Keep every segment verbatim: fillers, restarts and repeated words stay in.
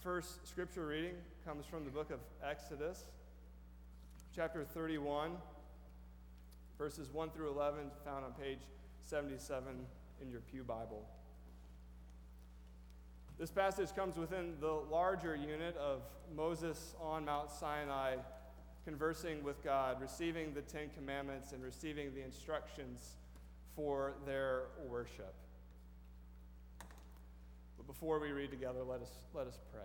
first scripture reading comes from the book of Exodus, chapter thirty-one, verses one through eleven, found on page seventy-seven in your Pew Bible. This passage comes within the larger unit of Moses on Mount Sinai conversing with God, receiving the Ten Commandments and receiving the instructions for their worship. But before we read together, let us let us pray.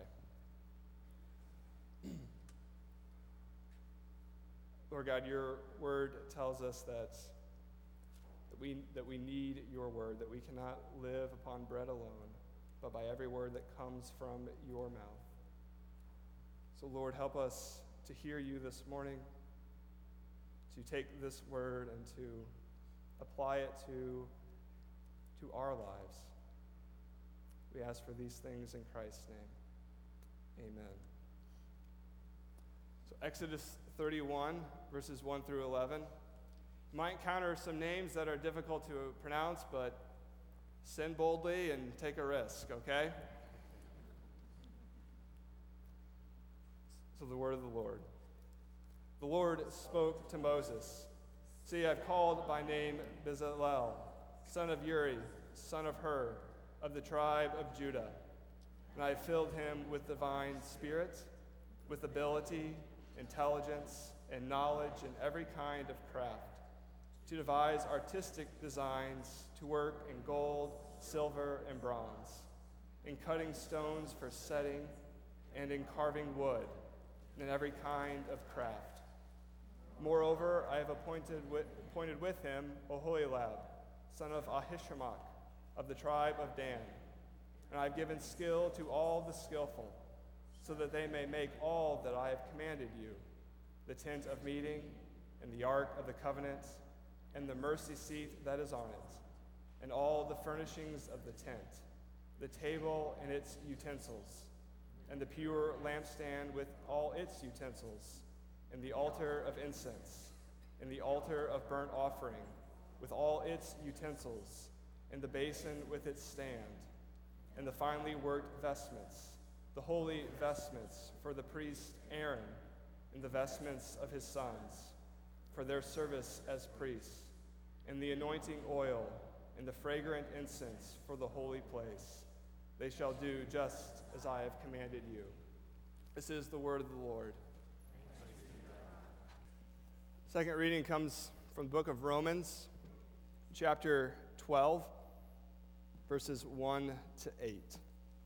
Lord God, your word tells us that, that we that we need your word, that we cannot live upon bread alone, but by every word that comes from your mouth. So Lord, help us to hear you this morning, to take this word and to apply it to, to our lives. We ask for these things in Christ's name. Amen. So Exodus thirty-one, verses one through eleven. You might encounter some names that are difficult to pronounce, but sin boldly and take a risk, okay? So the word of the Lord. The Lord spoke to Moses. See, I've called by name Bezalel, son of Uri, son of Hur, of the tribe of Judah. And I filled him with divine spirit, with ability, intelligence, and knowledge in every kind of craft, to devise artistic designs, to work in gold, silver, and bronze, in cutting stones for setting, and in carving wood, and in every kind of craft. Moreover, I have appointed with, appointed with him Oholiab, son of Ahishamach, of the tribe of Dan. And I have given skill to all the skillful, so that they may make all that I have commanded you, the tent of meeting, and the ark of the covenant, and the mercy seat that is on it, and all the furnishings of the tent, the table and its utensils, and the pure lampstand with all its utensils, and the altar of incense, and the altar of burnt offering with all its utensils, and the basin with its stand, and the finely worked vestments, the holy vestments for the priest Aaron, and the vestments of his sons, for their service as priests, and the anointing oil, and the fragrant incense for the holy place. They shall do just as I have commanded you. This is the word of the Lord. Second reading comes from the book of Romans, chapter twelve, verses one to eight.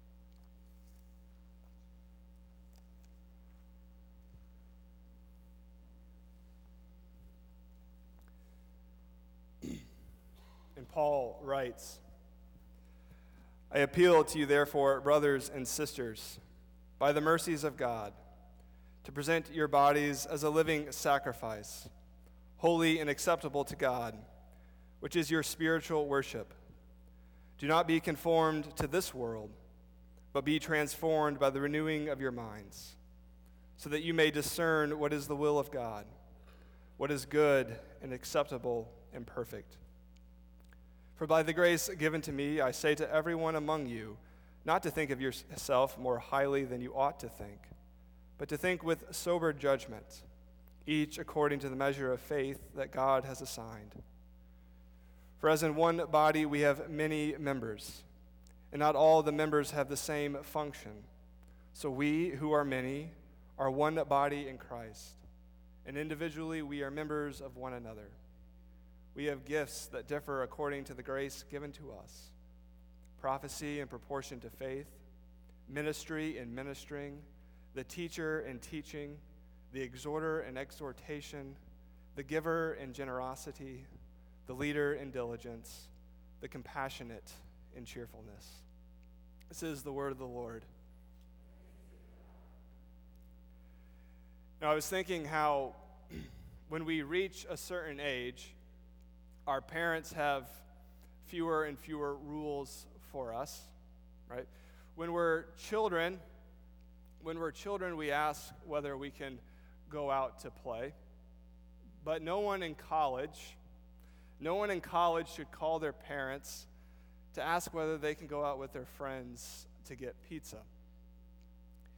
And Paul writes, I appeal to you, therefore, brothers and sisters, by the mercies of God, to present your bodies as a living sacrifice, holy and acceptable to God, which is your spiritual worship. Do not be conformed to this world, but be transformed by the renewing of your minds, so that you may discern what is the will of God, what is good and acceptable and perfect. For by the grace given to me, I say to everyone among you, not to think of yourself more highly than you ought to think, but to think with sober judgment, each according to the measure of faith that God has assigned. For as in one body we have many members, and not all the members have the same function. So we, who are many, are one body in Christ, and individually we are members of one another. We have gifts that differ according to the grace given to us: prophecy in proportion to faith, ministry in ministering, the teacher in teaching, the exhorter in exhortation, the giver in generosity, the leader in diligence, the compassionate in cheerfulness. This is the word of the Lord. Now, I was thinking how when we reach a certain age, our parents have fewer and fewer rules for us, right? When we're children, when we're children, we ask whether we can go out to play. But no one in college, no one in college should call their parents to ask whether they can go out with their friends to get pizza.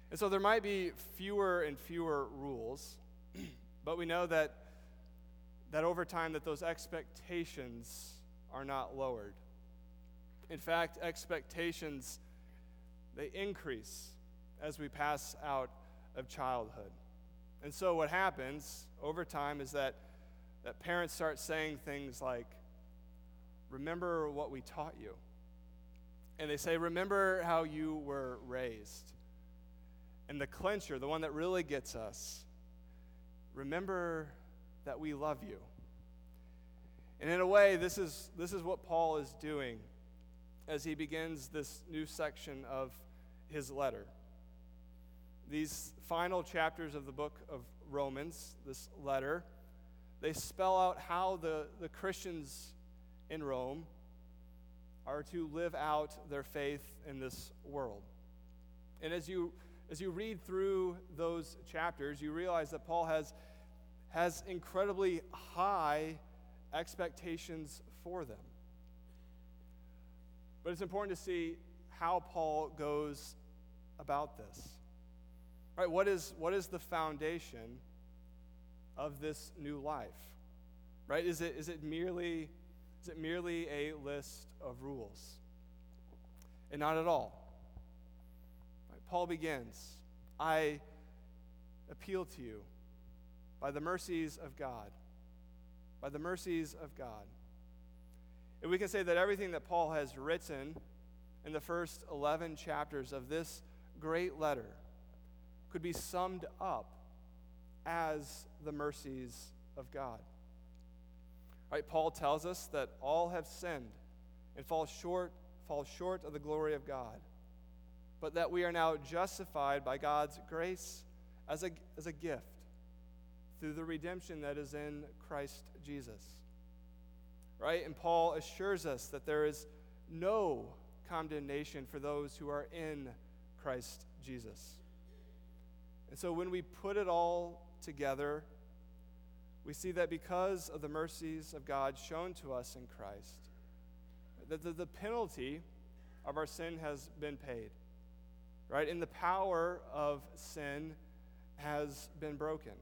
And so there might be fewer and fewer rules, but we know that that over time that those expectations are not lowered. In fact, expectations, they increase as we pass out of childhood. And so what happens over time is that, that parents start saying things like, remember what we taught you. And they say, remember how you were raised. And the clincher, the one that really gets us, remember that we love you. And in a way, this is this is what Paul is doing as he begins this new section of his letter. These final chapters of the book of Romans, this letter, they spell out how the, the Christians in Rome are to live out their faith in this world. And as you as you read through those chapters, you realize that Paul has has incredibly high expectations for them. But it's important to see how Paul goes about this. Right? What is what is the foundation of this new life? Right? Is it is it merely is it merely a list of rules? And not at all. Right? Paul begins, I appeal to you by the mercies of God. By the mercies of God. And we can say that everything that Paul has written in the first eleven chapters of this great letter could be summed up as the mercies of God. Right? Paul tells us that all have sinned and fall short, fall short of the glory of God, but that we are now justified by God's grace as a, as a gift through the redemption that is in Christ Jesus. Right? And Paul assures us that there is no condemnation for those who are in Christ Jesus. And so when we put it all together, we see that because of the mercies of God shown to us in Christ, that the, the penalty of our sin has been paid. Right? And the power of sin has been broken.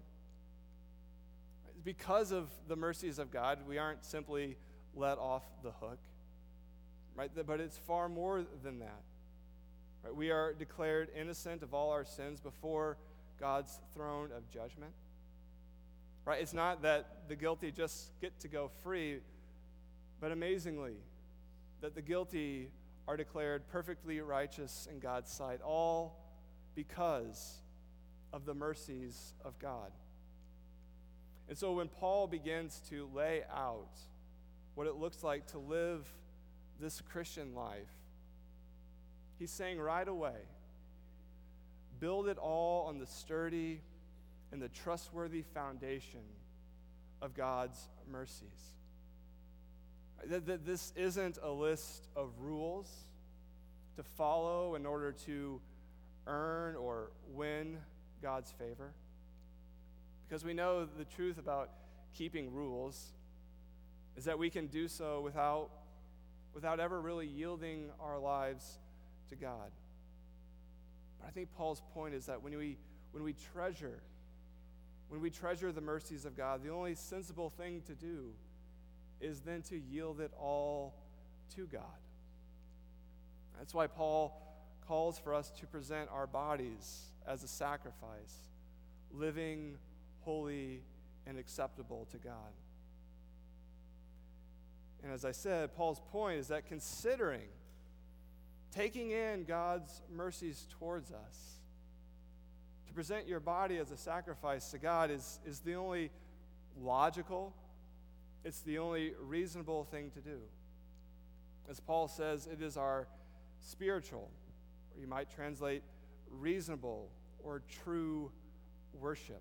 Because of the mercies of God, we aren't simply let off the hook, right? But it's far more than that. Right? We are declared innocent of all our sins before God's throne of judgment. Right? It's not that the guilty just get to go free, but amazingly, that the guilty are declared perfectly righteous in God's sight, all because of the mercies of God. And so when Paul begins to lay out what it looks like to live this Christian life, he's saying right away, build it all on the sturdy and the trustworthy foundation of God's mercies. That this isn't a list of rules to follow in order to earn or win God's favor. Because we know the truth about keeping rules is that we can do so without, without ever really yielding our lives to God. But I think Paul's point is that when we, when we treasure, when we treasure the mercies of God, the only sensible thing to do is then to yield it all to God. That's why Paul calls for us to present our bodies as a sacrifice, living holy and acceptable to God. And as I said, Paul's point is that considering taking in God's mercies towards us, to present your body as a sacrifice to God is, is the only logical, it's the only reasonable thing to do. As Paul says, it is our spiritual, or you might translate reasonable or true worship.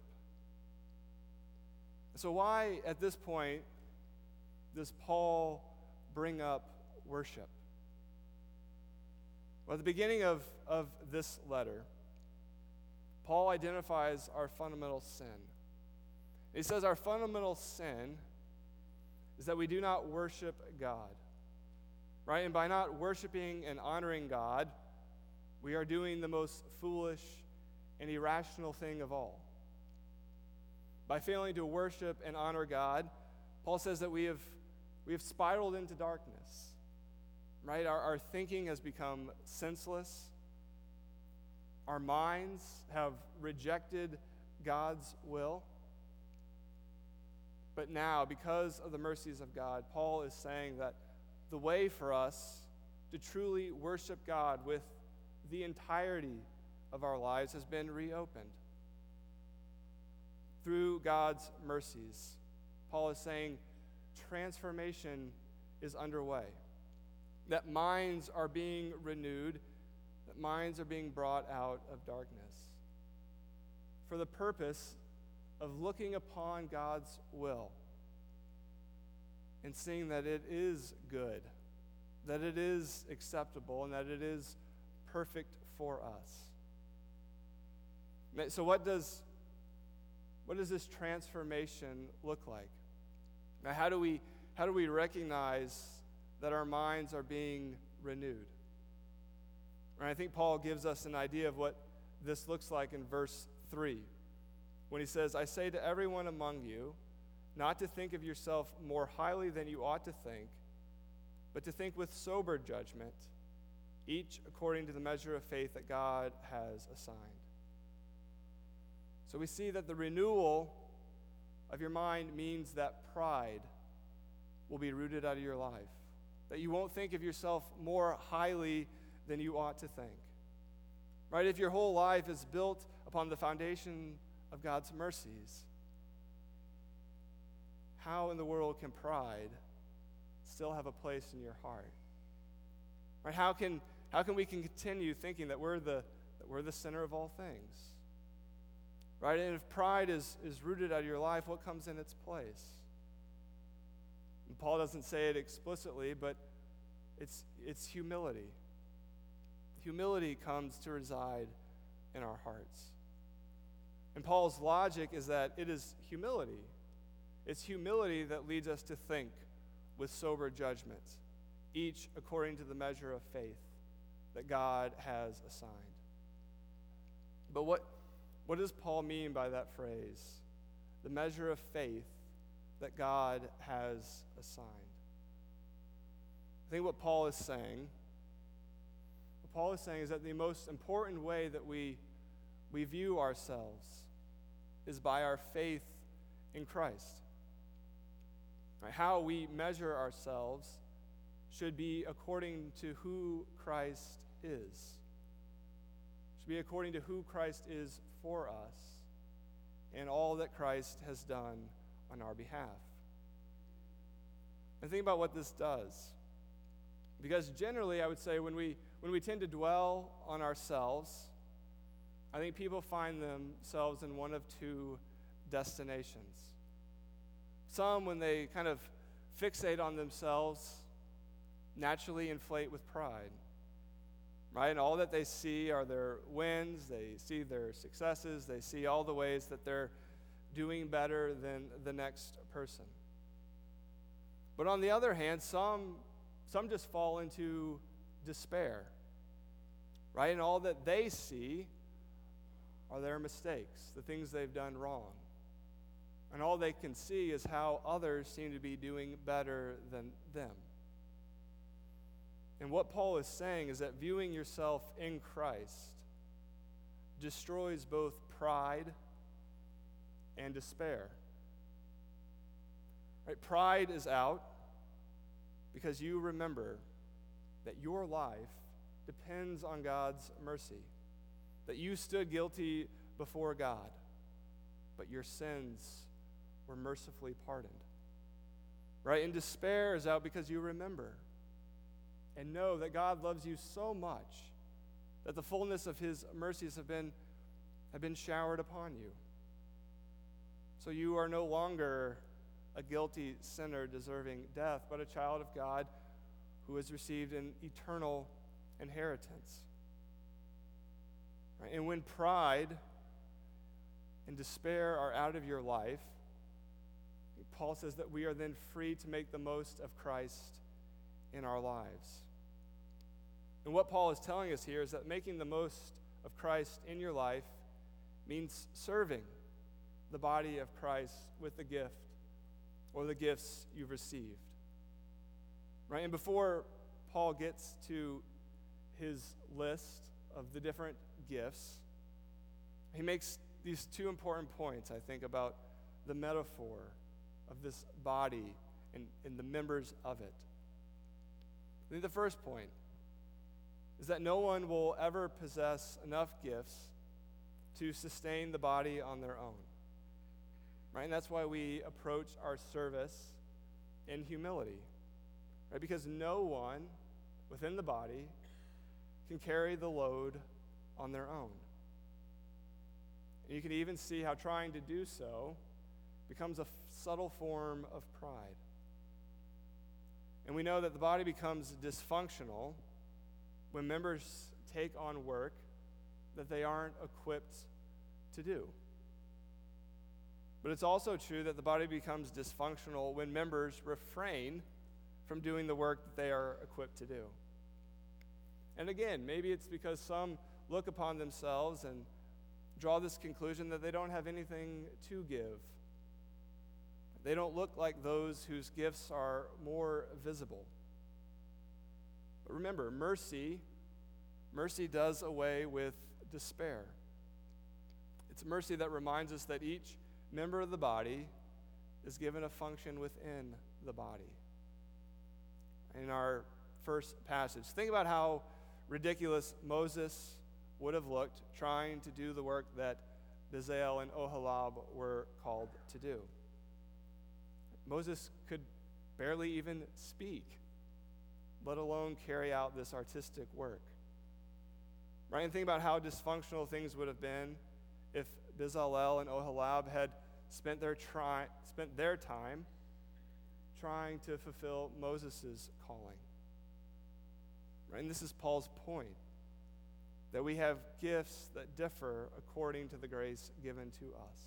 So why, at this point, does Paul bring up worship? Well, at the beginning of, of this letter, Paul identifies our fundamental sin. He says our fundamental sin is that we do not worship God. Right? And by not worshiping and honoring God, we are doing the most foolish and irrational thing of all. By failing to worship and honor God, Paul says that we have, we have spiraled into darkness, right? Our, our thinking has become senseless. Our minds have rejected God's will. But now, because of the mercies of God, Paul is saying that the way for us to truly worship God with the entirety of our lives has been reopened. Through God's mercies, Paul is saying transformation is underway. That minds are being renewed, that minds are being brought out of darkness for the purpose of looking upon God's will and seeing that it is good, that it is acceptable, and that it is perfect for us. So what does what does this transformation look like? Now, how do we how do we recognize that our minds are being renewed? And I think Paul gives us an idea of what this looks like in verse three, when he says, "I say to everyone among you, not to think of yourself more highly than you ought to think, but to think with sober judgment, each according to the measure of faith that God has assigned." So we see that the renewal of your mind means that pride will be rooted out of your life, that you won't think of yourself more highly than you ought to think. Right? If your whole life is built upon the foundation of God's mercies, how in the world can pride still have a place in your heart? Right? How can how can we continue thinking that we're the that we're the center of all things? Right? And if pride is, is rooted out of your life, what comes in its place? And Paul doesn't say it explicitly, but it's it's humility. Humility comes to reside in our hearts. And Paul's logic is that it is humility. It's humility that leads us to think with sober judgment, each according to the measure of faith that God has assigned. But what, what does Paul mean by that phrase? The measure of faith that God has assigned. I think what Paul is saying, what Paul is saying is that the most important way that we, we view ourselves is by our faith in Christ. Right? How we measure ourselves should be according to who Christ is. Should be according to who Christ is for us and all that Christ has done on our behalf. And think about what this does. Because generally, I would say when we when we tend to dwell on ourselves, I think people find themselves in one of two destinations. Some, when they kind of fixate on themselves, naturally inflate with pride, right? And all that they see are their wins, they see their successes, they see all the ways that they're doing better than the next person. But on the other hand, some, some just fall into despair, right? And all that they see are their mistakes, the things they've done wrong. And all they can see is how others seem to be doing better than them. And what Paul is saying is that viewing yourself in Christ destroys both pride and despair. Right? Pride is out because you remember that your life depends on God's mercy, that you stood guilty before God, but your sins were mercifully pardoned. Right? And despair is out because you remember and know that God loves you so much that the fullness of his mercies have been, have been showered upon you. So you are no longer a guilty sinner deserving death, but a child of God who has received an eternal inheritance. Right? And when pride and despair are out of your life, Paul says that we are then free to make the most of Christ in our lives. And what Paul is telling us here is that making the most of Christ in your life means serving the body of Christ with the gift or the gifts you've received. Right? And before Paul gets to his list of the different gifts, he makes these two important points, I think, about the metaphor of this body and, and the members of it. I think the first point is that no one will ever possess enough gifts to sustain the body on their own. Right? And that's why we approach our service in humility. Right? Because no one within the body can carry the load on their own. And you can even see how trying to do so becomes a f- subtle form of pride. And we know that the body becomes dysfunctional when members take on work that they aren't equipped to do. But it's also true that the body becomes dysfunctional when members refrain from doing the work that they are equipped to do. And again, maybe it's because some look upon themselves and draw this conclusion that they don't have anything to give. They don't look like those whose gifts are more visible. But remember, mercy, mercy does away with despair. It's mercy that reminds us that each member of the body is given a function within the body. In our first passage, think about how ridiculous Moses would have looked trying to do the work that Bezalel and Oholiab were called to do. Moses could barely even speak, let alone carry out this artistic work. Right? And think about how dysfunctional things would have been if Bezalel and Oholiab had spent their try, spent their time trying to fulfill Moses' calling. Right? And this is Paul's point, that we have gifts that differ according to the grace given to us.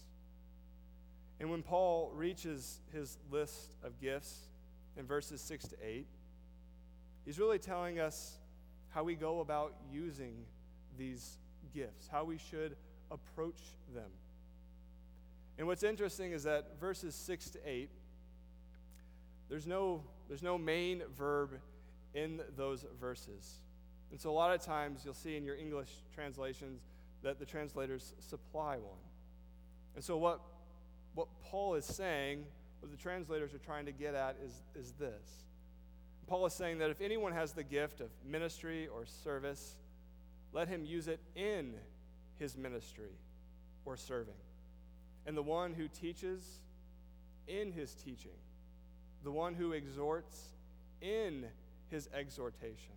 And when Paul reaches his list of gifts in verses six to eight, he's really telling us how we go about using these gifts, how we should approach them. And what's interesting is that verses six to eight, there's no, there's no main verb in those verses. And so a lot of times you'll see in your English translations that the translators supply one. And so what, what Paul is saying, what the translators are trying to get at is, is this. Paul is saying that if anyone has the gift of ministry or service, let him use it in his ministry or serving. And the one who teaches, in his teaching. The one who exhorts, in his exhortation.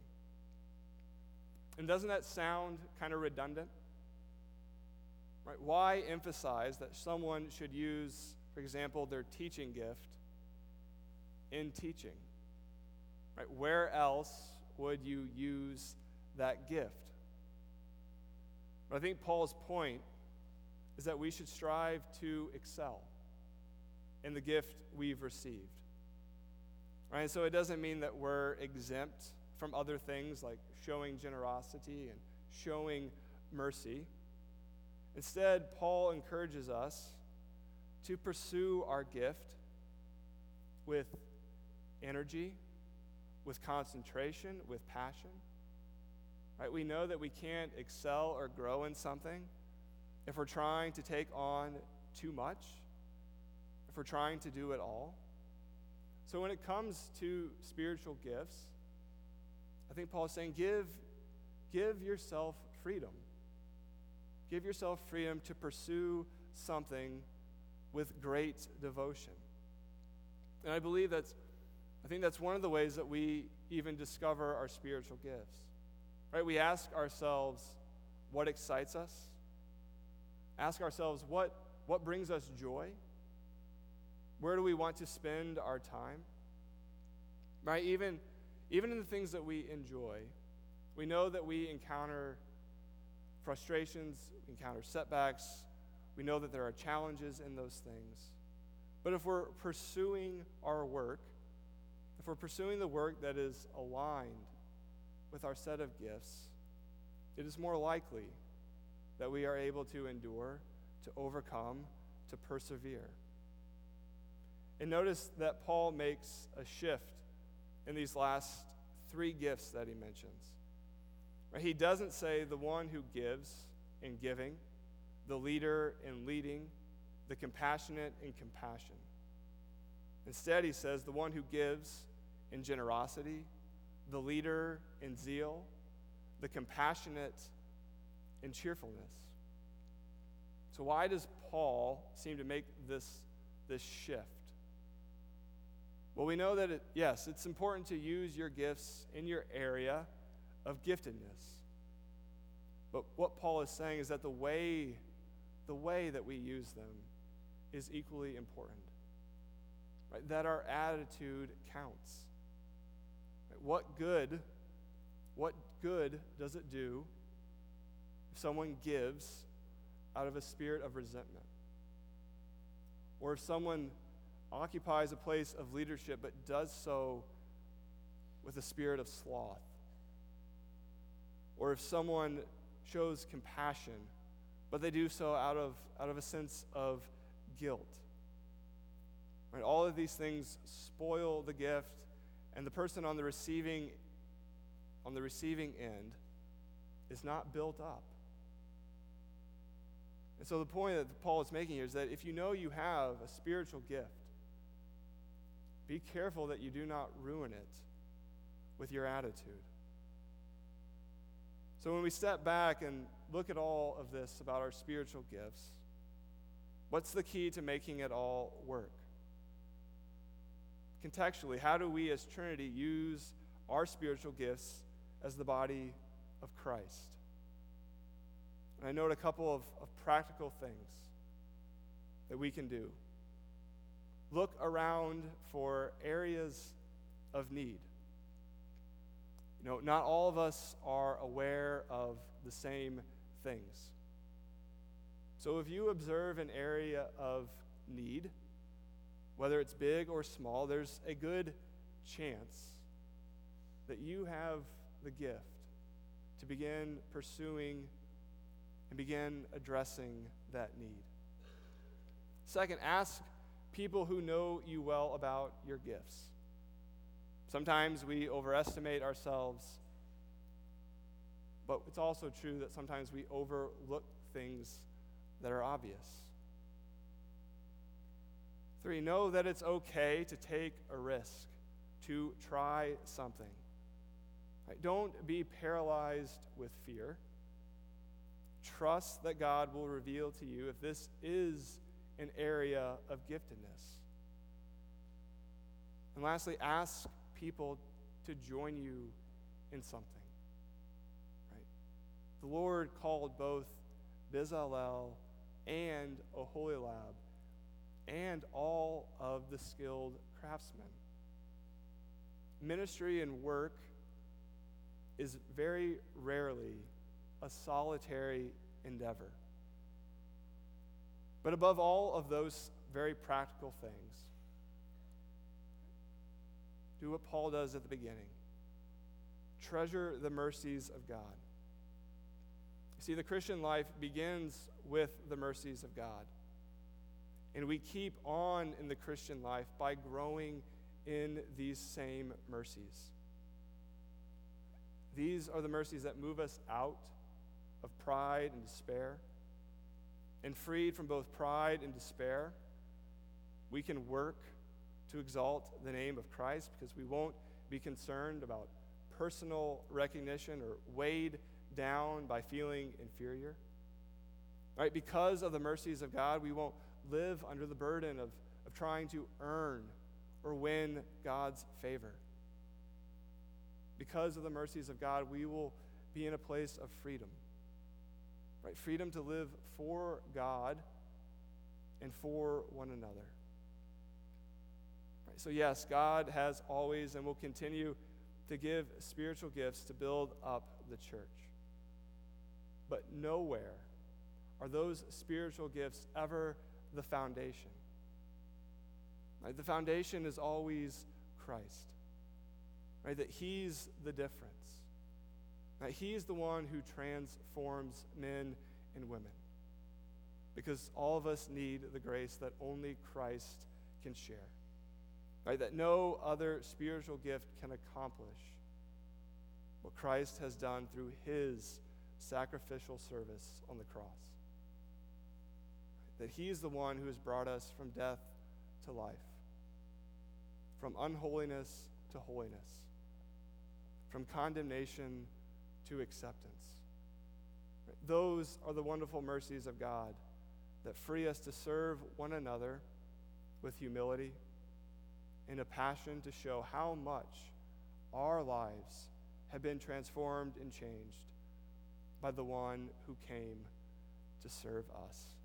And doesn't that sound kind of redundant? Right? Why emphasize that someone should use, for example, their teaching gift in teaching? Right? Where else would you use that gift? But I think Paul's point is that we should strive to excel in the gift we've received. Right? And so it doesn't mean that we're exempt from other things like showing generosity and showing mercy. Instead, Paul encourages us to pursue our gift with energy, with concentration, with passion. Right? We know that we can't excel or grow in something if we're trying to take on too much, if we're trying to do it all. So when it comes to spiritual gifts, I think Paul is saying, give, give yourself freedom. Give yourself freedom to pursue something with great devotion. And I believe that's, I think that's one of the ways that we even discover our spiritual gifts. Right? We ask ourselves what excites us. Ask ourselves what, what brings us joy. Where do we want to spend our time? Right? Even, even in the things that we enjoy, we know that we encounter frustrations, we encounter setbacks. We know that there are challenges in those things. But if we're pursuing our work, if we're pursuing the work that is aligned with our set of gifts, it is more likely that we are able to endure to overcome, to persevere. And notice that Paul makes a shift in these last three gifts that he mentions. Right? He doesn't say the one who gives in giving, the leader in leading, the compassionate in compassion. Instead, he says the one who gives in generosity, the leader in zeal, the compassionate in cheerfulness. So why does Paul seem to make this, this shift? Well, we know that, it, yes, it's important to use your gifts in your area of giftedness. But what Paul is saying is that the way, the way that we use them is equally important. Right? That our attitude counts. Right? What good, what good does it do if someone gives out of a spirit of resentment? Or if someone occupies a place of leadership but does so with a spirit of sloth? Or if someone shows compassion, but they do so out of, out of a sense of guilt? Right? All of these things spoil the gift, and the person on the receiving on the receiving end is not built up. And so the point that Paul is making here is that if you know you have a spiritual gift, be careful that you do not ruin it with your attitude. So when we step back and look at all of this about our spiritual gifts, what's the key to making it all work? Contextually, how do we as Trinity use our spiritual gifts as the body of Christ? And I note a couple of, of practical things that we can do. Look around for areas of need. You know, not all of us are aware of the same things. So if you observe an area of need, whether it's big or small, there's a good chance that you have the gift to begin pursuing and begin addressing that need. Second, ask people who know you well about your gifts. Sometimes we overestimate ourselves, but it's also true that sometimes we overlook things that are obvious. Three, know that it's okay to take a risk, to try something. Right? Don't be paralyzed with fear. Trust that God will reveal to you if this is an area of giftedness. And lastly, ask people to join you in something. Right? The Lord called both Bezalel and Oholiab and all of the skilled craftsmen. Ministry and work is very rarely a solitary endeavor. But above all of those very practical things, do what Paul does at the beginning. Treasure the mercies of God. See, the Christian life begins with the mercies of God. And we keep on in the Christian life by growing in these same mercies. These are the mercies that move us out of pride and despair. And freed from both pride and despair, we can work to exalt the name of Christ because we won't be concerned about personal recognition or weighed down by feeling inferior. Right? Because of the mercies of God, we won't live under the burden of, of trying to earn or win God's favor. Because of the mercies of God, we will be in a place of freedom. Right? Freedom to live for God and for one another. Right? So yes, God has always and will continue to give spiritual gifts to build up the church. But nowhere are those spiritual gifts ever the foundation. Right? The foundation is always Christ. Right? That He's the difference. Right? He's the one who transforms men and women. because all of us need the grace that only Christ can share, right? That no other spiritual gift can accomplish what Christ has done through his sacrificial service on the cross. That he is the one who has brought us from death to life, from unholiness to holiness, from condemnation to acceptance. Right? Those are the wonderful mercies of God that free us to serve one another with humility and a passion to show how much our lives have been transformed and changed by the one who came to serve us.